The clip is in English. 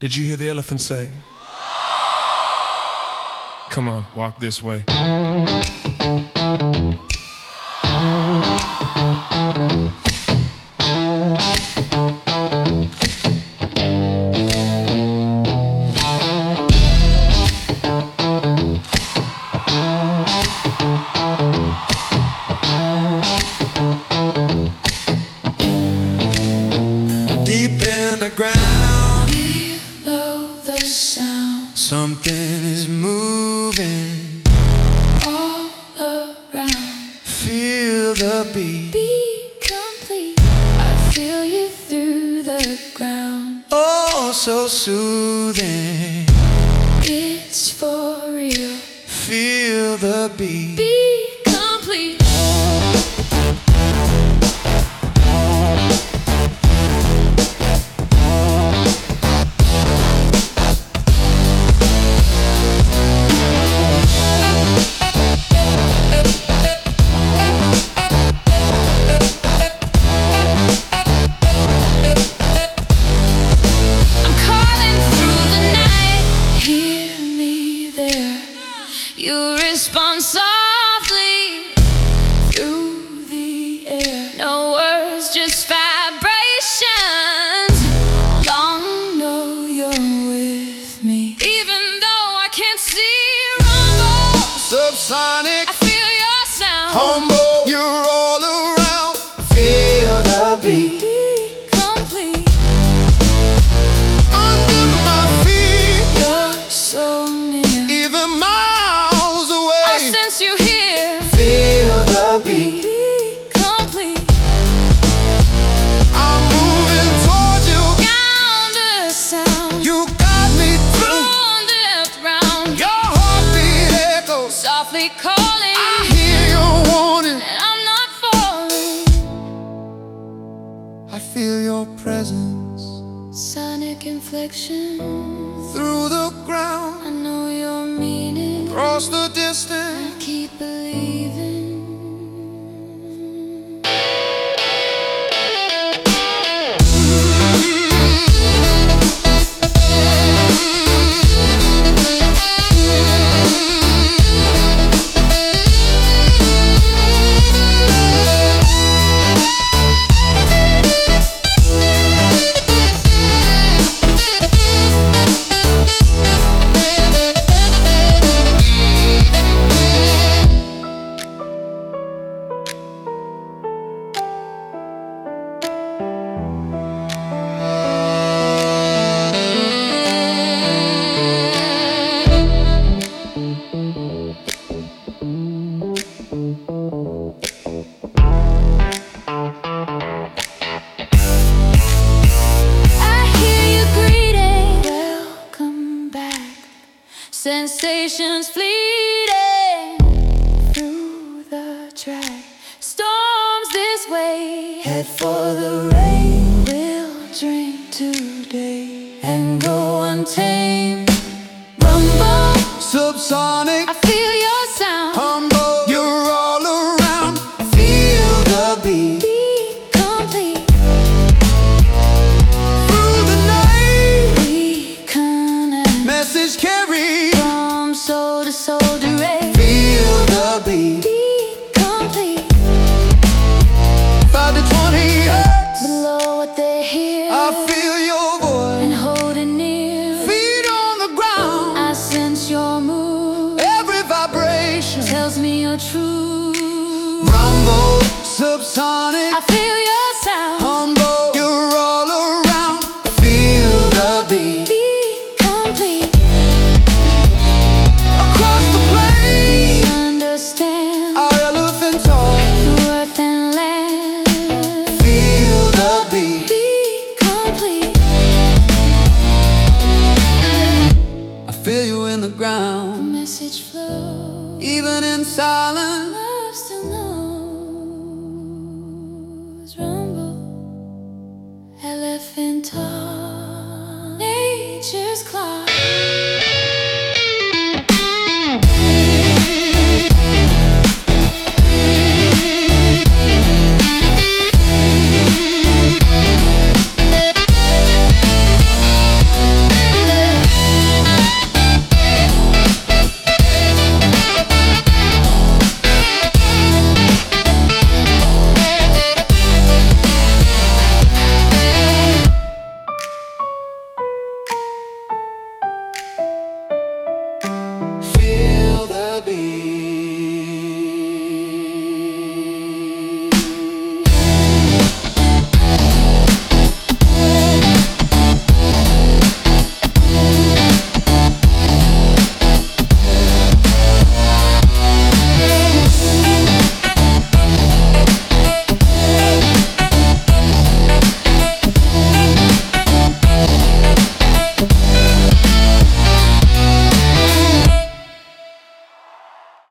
Did you hear the elephant say? Come on, walk this way. Deep in the ground, below the sound, something is moving all around. Feel the beat. Be complete. I feel you through the ground. Oh, so soothing. It's for real. Feel the beat. Be complete. You respond softly through the air. No words, just vibrations. Long know you're with me, even though I can't see. Rumble, Subsonic, I feel your sound. humble, you're all around. Feel the beat. Be complete. Under my feet, You're so near. even miles away. I sense you here. Feel the beat. Be complete. I'm moving towards you. Sound the sound. You got me through. Thrown death round. Your heartbeat echoes. Softly calling. I hear your warning. And I'm not falling. I feel your presence Sonic inflection. through the ground. I know your meaning. Across the distance. Keep believing. Sensations fleeting through the track. Storms this way. Head for the rain. We'll drink today and go untamed. Rumble, Subsonic, I feel your sound. humble, you're all around. Feel the beat. Be complete. Through the night, We connect message carried. from soul to soul direct. Feel the beat. Be complete. 5 to 20 hertz. Below what they hear. I feel your voice. And holding near. Feet on the ground. I sense your move. Every vibration. Tells me you're true. Rumble, subsonic, I feel your sound. humble, you're all around. Feel the beat. Be complete. Across the plain, Understand our elephant talk. the earth and land. Feel the beat. Be complete. I feel you in the The ground, message flows. even in silence. Love still knows. Rumble, elephant talk. Nature's clock.